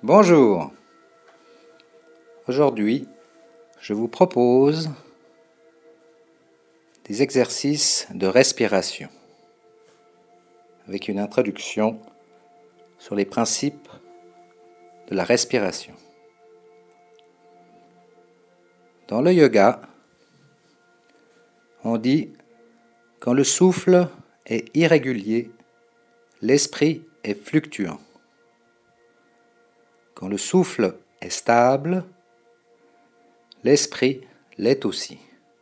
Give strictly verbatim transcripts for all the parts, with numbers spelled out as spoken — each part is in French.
Bonjour. Aujourd'hui, je vous propose des exercices de respiration avec une introduction sur les principes de la respiration. Dans le yoga, on dit quand le souffle est irrégulier, l'esprit est fluctuant. Quand le souffle est stable, l'esprit l'est aussi.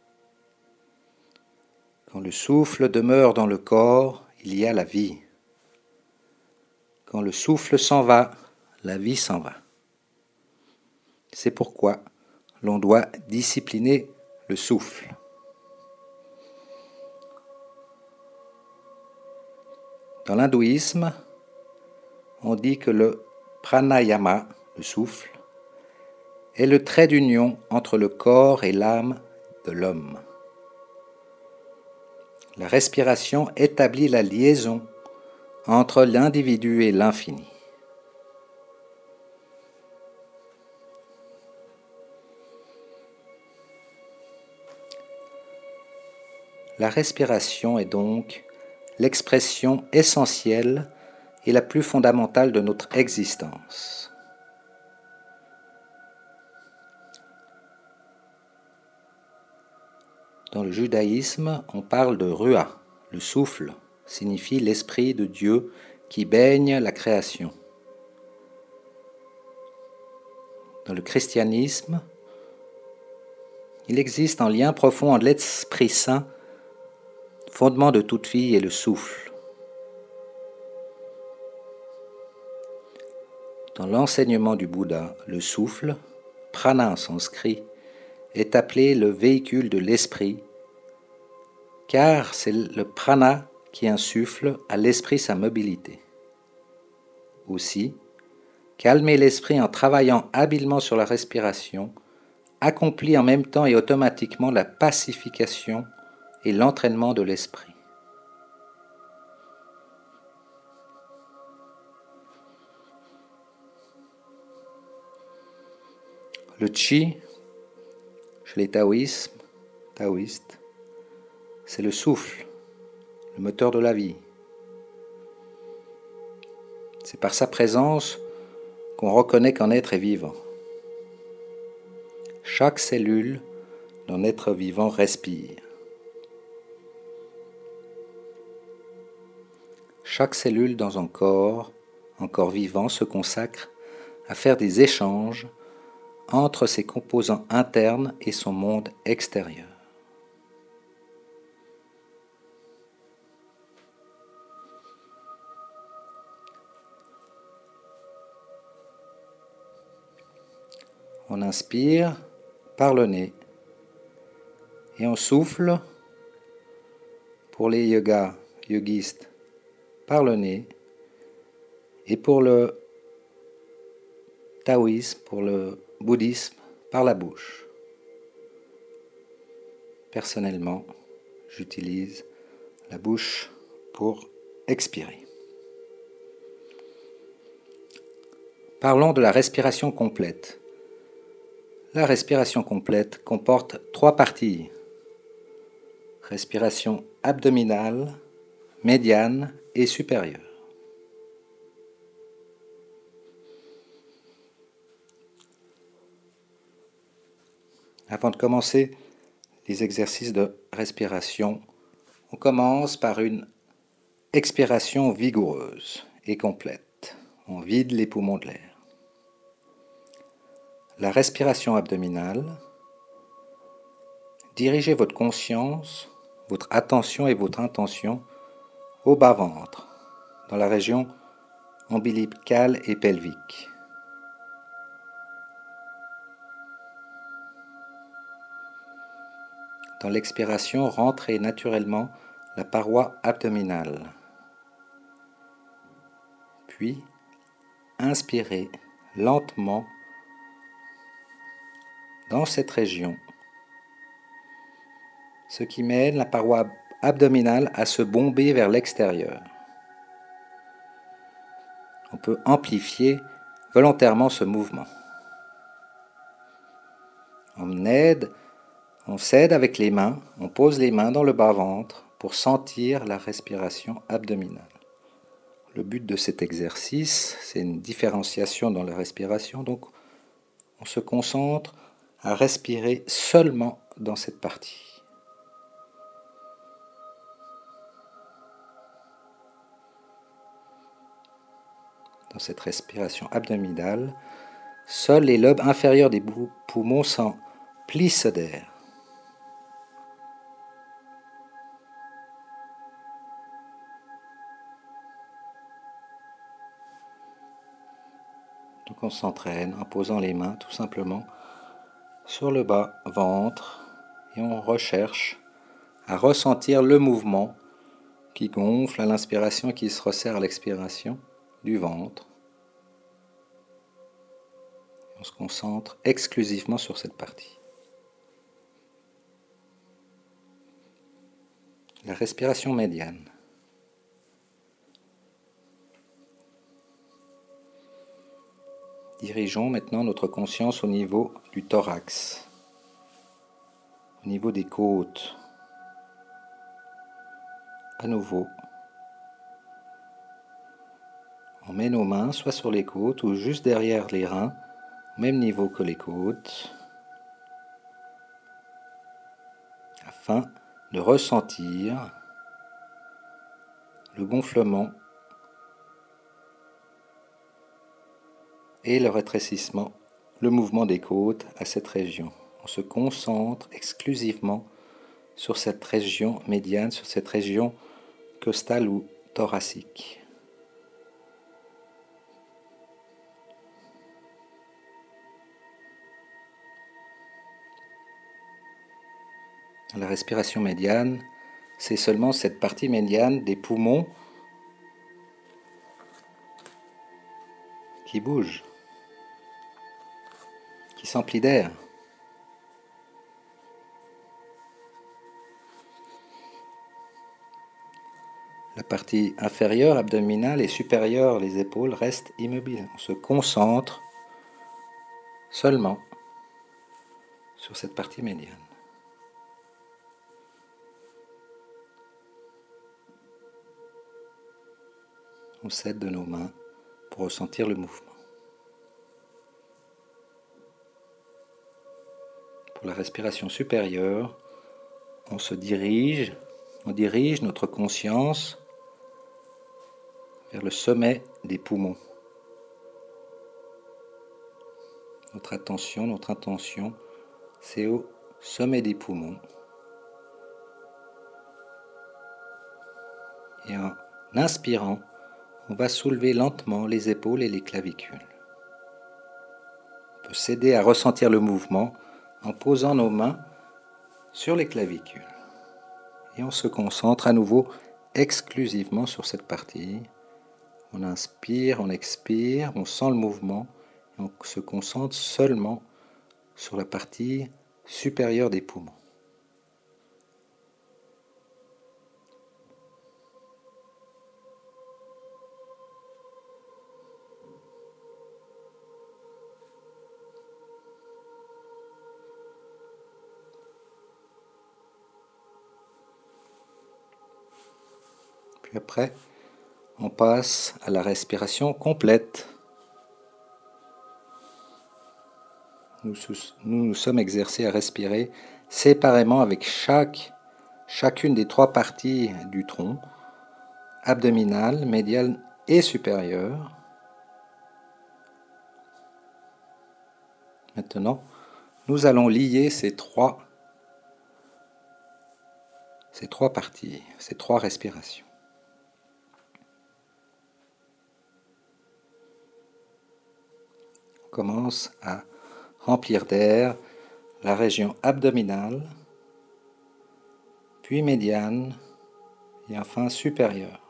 Quand le souffle demeure dans le corps, il y a la vie. Quand le souffle s'en va, la vie s'en va. C'est pourquoi l'on doit discipliner le souffle. Dans l'hindouisme, on dit que le pranayama, le souffle, est le trait d'union entre le corps et l'âme de l'homme. La respiration établit la liaison entre l'individu et l'infini. La respiration est donc l'expression essentielle et la plus fondamentale de notre existence. Dans le judaïsme, on parle de ruah, le souffle, signifie l'esprit de Dieu qui baigne la création. Dans le christianisme, il existe un lien profond entre l'Esprit Saint, fondement de toute vie, et le souffle. Dans l'enseignement du Bouddha, le souffle, prana en sanskrit, est appelé le véhicule de l'esprit, car c'est le prana qui insuffle à l'esprit sa mobilité. Aussi, calmer l'esprit en travaillant habilement sur la respiration accomplit en même temps et automatiquement la pacification et l'entraînement de l'esprit. Le chi, chez les taoïsmes, taoïstes, c'est le souffle, le moteur de la vie. C'est par sa présence qu'on reconnaît qu'un être est vivant. Chaque cellule d'un être vivant respire. Chaque cellule dans un corps, un corps vivant, se consacre à faire des échanges entre ses composants internes et son monde extérieur. On inspire par le nez et on souffle pour les yogas, yogistes, par le nez, et pour le taoïsme, pour le bouddhisme, par la bouche. Personnellement, j'utilise la bouche pour expirer. Parlons de la respiration complète. La respiration complète comporte trois parties. Respiration abdominale, médiane et supérieure. Avant de commencer les exercices de respiration, on commence par une expiration vigoureuse et complète. On vide les poumons de l'air. La respiration abdominale, dirigez votre conscience, votre attention et votre intention au bas-ventre, dans la région ombilicale et pelvique. Dans l'expiration, rentrez naturellement la paroi abdominale. Puis, inspirez lentement dans cette région, ce qui mène la paroi abdominale à se bomber vers l'extérieur. On peut amplifier volontairement ce mouvement. On aide, on s'aide avec les mains, on pose les mains dans le bas-ventre pour sentir la respiration abdominale. Le but de cet exercice, c'est une différenciation dans la respiration, donc on se concentre à respirer seulement dans cette partie. Dans cette respiration abdominale, seuls les lobes inférieurs des poumons s'emplissent d'air. Donc on s'entraîne en posant les mains tout simplement sur le bas-ventre et on recherche à ressentir le mouvement qui gonfle à l'inspiration et qui se resserre à l'expiration du ventre. On se concentre exclusivement sur cette partie. La respiration médiane. Dirigeons maintenant notre conscience au niveau du thorax, au niveau des côtes. À nouveau, on met nos mains soit sur les côtes ou juste derrière les reins, au même niveau que les côtes, afin de ressentir le gonflement et le rétrécissement, le mouvement des côtes à cette région. On se concentre exclusivement sur cette région médiane, sur cette région costale ou thoracique. La respiration médiane, c'est seulement cette partie médiane des poumons qui bouge, qui s'emplit d'air. La partie inférieure, abdominale, et supérieure, les épaules, restent immobiles. On se concentre seulement sur cette partie médiane. On s'aide de nos mains pour ressentir le mouvement. Pour la respiration supérieure, on se dirige, on dirige notre conscience vers le sommet des poumons. Notre attention, notre intention, c'est au sommet des poumons. Et en inspirant, on va soulever lentement les épaules et les clavicules. On peut s'aider à ressentir le mouvement en posant nos mains sur les clavicules. Et on se concentre à nouveau exclusivement sur cette partie. On inspire, on expire, on sent le mouvement et on se concentre seulement sur la partie supérieure des poumons. Puis après, on passe à la respiration complète. Nous nous, nous sommes exercés à respirer séparément avec chaque, chacune des trois parties du tronc, abdominale, médiane et supérieure. Maintenant, nous allons lier ces trois, ces trois parties, ces trois respirations. On commence à remplir d'air la région abdominale, puis médiane et enfin supérieure.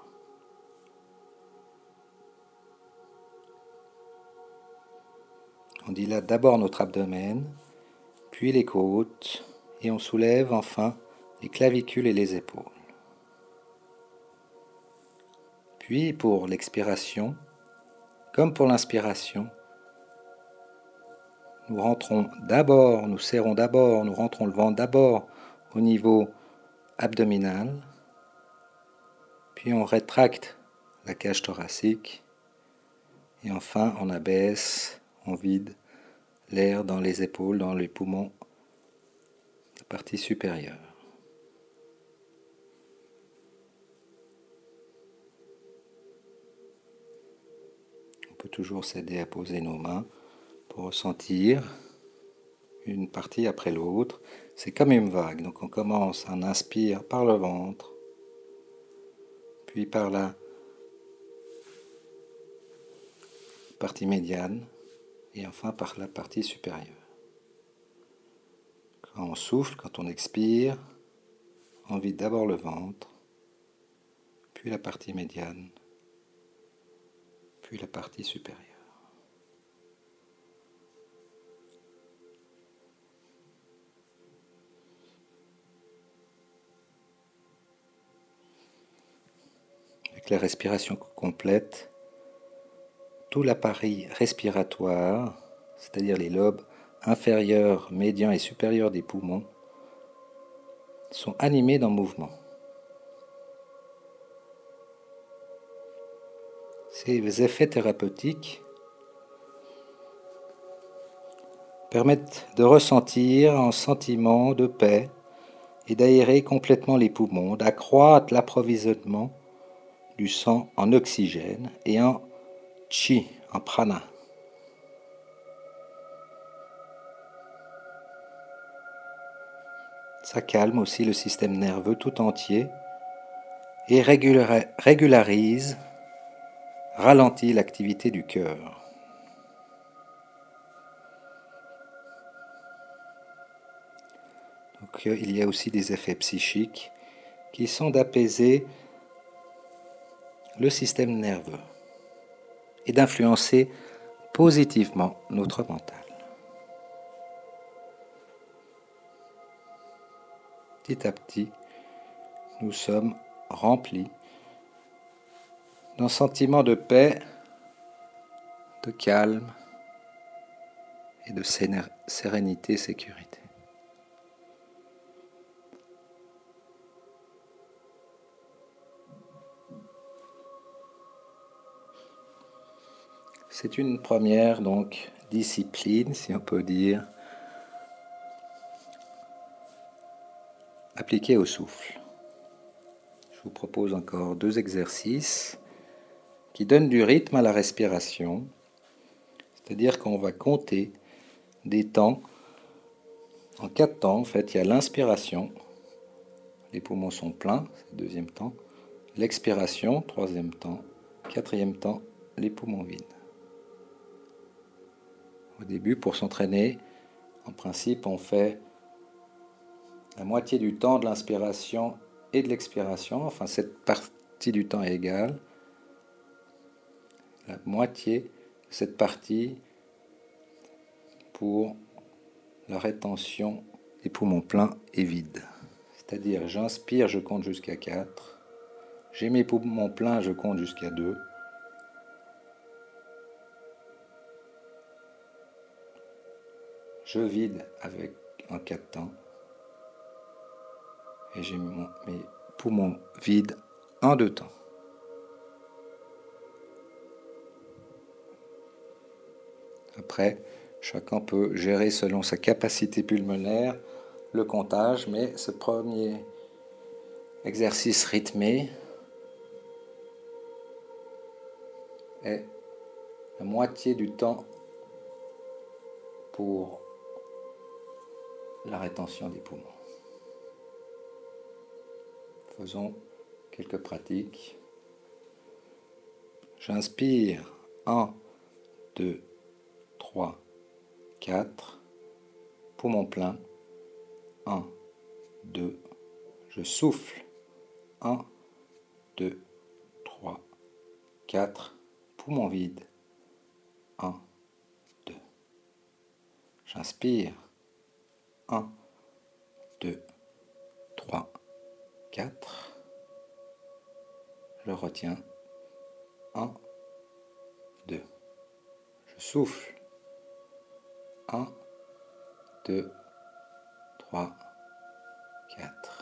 On dilate d'abord notre abdomen, puis les côtes, et on soulève enfin les clavicules et les épaules. Puis pour l'expiration, comme pour l'inspiration, nous rentrons d'abord, nous serrons d'abord, nous rentrons le ventre d'abord au niveau abdominal, puis on rétracte la cage thoracique, et enfin on abaisse, on vide l'air dans les épaules, dans les poumons, la partie supérieure. On peut toujours s'aider à poser nos mains pour ressentir une partie après l'autre. C'est comme une vague. Donc on commence, on inspire par le ventre, puis par la partie médiane, et enfin par la partie supérieure. Quand on souffle, quand on expire, on vide d'abord le ventre, puis la partie médiane, puis la partie supérieure. Avec la respiration complète, tout l'appareil respiratoire, c'est-à-dire les lobes inférieurs, médians et supérieurs des poumons, sont animés dans le mouvement. Ces effets thérapeutiques permettent de ressentir un sentiment de paix et d'aérer complètement les poumons, d'accroître l'approvisionnement du sang en oxygène et en chi, en prana. Ça calme aussi le système nerveux tout entier et régularise, ralentit l'activité du cœur. Donc, il y a aussi des effets psychiques qui sont d'apaiser le système nerveux et d'influencer positivement notre mental. Petit à petit, nous sommes remplis d'un sentiment de paix, de calme et de sérénité, sécurité. C'est une première donc discipline, si on peut dire, appliquée au souffle. Je vous propose encore deux exercices qui donnent du rythme à la respiration, c'est-à-dire qu'on va compter des temps. En quatre temps, en fait, il y a l'inspiration, les poumons sont pleins, c'est le deuxième temps. L'expiration, troisième temps. Quatrième temps, les poumons vides. Au début, pour s'entraîner, en principe, on fait la moitié du temps de l'inspiration et de l'expiration. Enfin, cette partie du temps est égale. La moitié de cette partie pour la rétention des poumons pleins et vides. C'est-à-dire, j'inspire, je compte jusqu'à quatre. J'ai mes poumons pleins, je compte jusqu'à deux. Je vide avec en quatre temps. Et j'ai mon, mes poumons vides en deux temps. Après, chacun peut gérer selon sa capacité pulmonaire le comptage, mais ce premier exercice rythmé est la moitié du temps pour la rétention des poumons. Faisons quelques pratiques. J'inspire un, deux, trois, quatre. Poumon plein. un, deux. Je souffle. un, deux, trois, quatre. Poumon vide. un, deux. J'inspire. un, deux, trois, quatre. Je retiens. un, deux. Je souffle. un, deux, trois, quatre.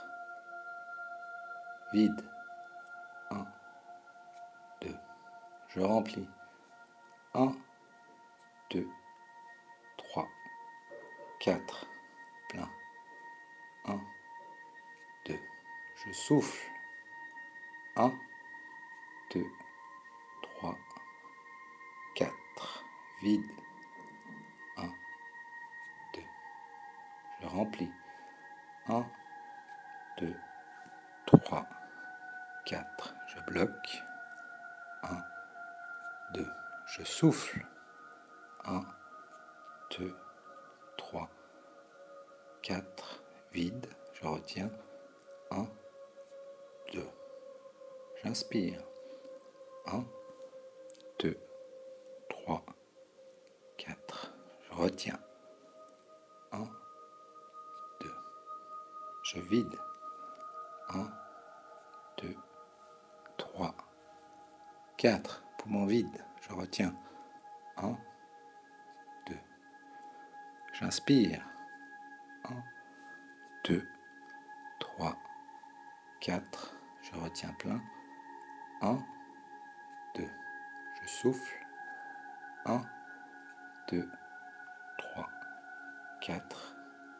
Vide. un, deux. Je remplis. un, deux, trois, quatre. Plein. un, deux. Je souffle. un, deux, trois, quatre. Vide. un, deux. Je remplis. un, deux, trois, quatre. Je bloque. un, deux. Je souffle. un, deux, trois, quatre. Vide. Je retiens. un, deux. J'inspire. un, deux, trois, quatre. Je retiens. un, deux. Je vide. un, deux, trois, quatre. Poumon vide. Je retiens. un, deux. J'inspire. un, deux, trois, quatre. Je retiens plein. un, deux. Je souffle. un, deux, trois, quatre.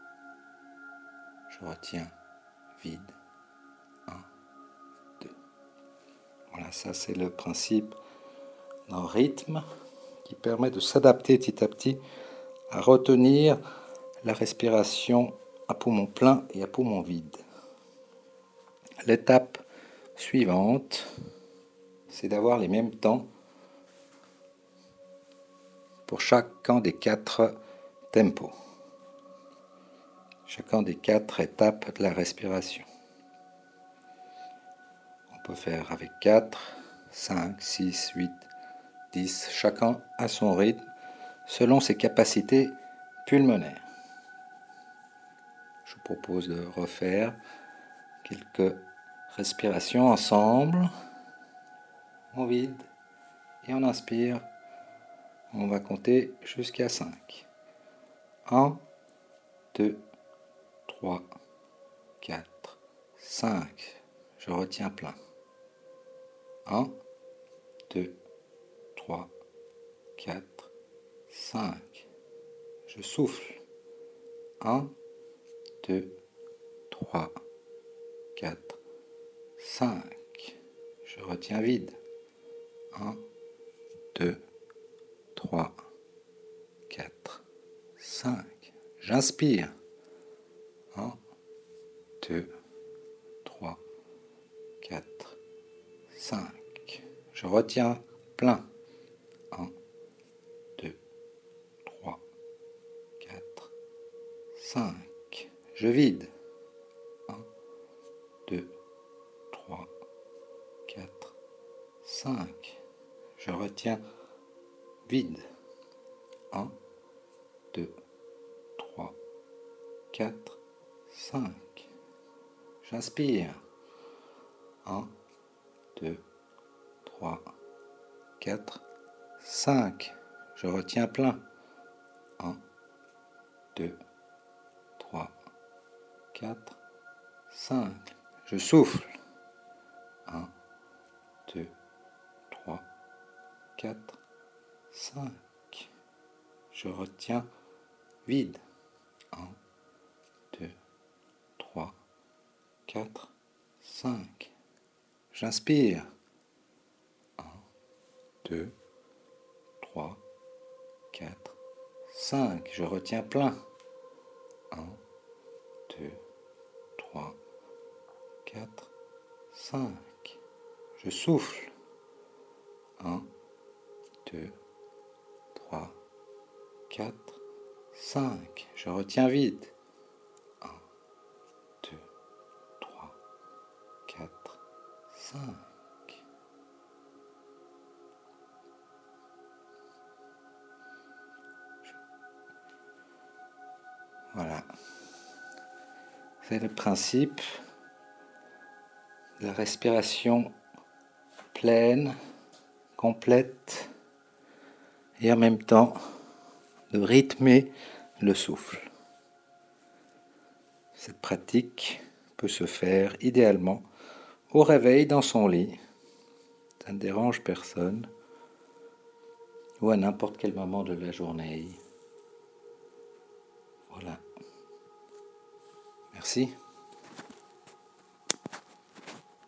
Je retiens. Vide. un, deux. Voilà, ça c'est le principe d'un rythme qui permet de s'adapter petit à petit à retenir la respiration à poumon plein et à poumon vide. L'étape suivante, c'est d'avoir les mêmes temps pour chacun des quatre tempos, chacun des quatre étapes de la respiration. On peut faire avec quatre, cinq, six, huit, dix, chacun à son rythme, selon ses capacités pulmonaires. Je vous propose de refaire quelques respirations ensemble. On vide et on inspire. On va compter jusqu'à cinq. un, deux, trois, quatre, cinq. Je retiens plein. un, deux, trois, quatre, cinq. Je souffle. un, deux, trois, quatre, cinq. Je retiens vide. un, deux, trois, quatre, cinq. J'inspire. un, deux, trois, quatre, cinq. Je retiens plein. un, deux, trois, quatre, cinq. Je vide. un, deux, trois, quatre, cinq. Je retiens vide. un, deux, trois, quatre, cinq. J'inspire. un, deux, trois, quatre, cinq. Je retiens plein. un, deux, trois, quatre, cinq. Je souffle. un, deux, trois, quatre, cinq. Je retiens vide. un, deux, trois, quatre, cinq. J'inspire. un, deux, trois, quatre, cinq. Je retiens plein. un, deux, trois, quatre, cinq. Je souffle. un, deux, trois, quatre, cinq. Je retiens vide. un, deux, trois, quatre, cinq. Voilà. C'est le principe de la respiration pleine, complète, et en même temps de rythmer le souffle. Cette pratique peut se faire idéalement au réveil dans son lit. Ça ne dérange personne. Ou à n'importe quel moment de la journée. Voilà. Merci.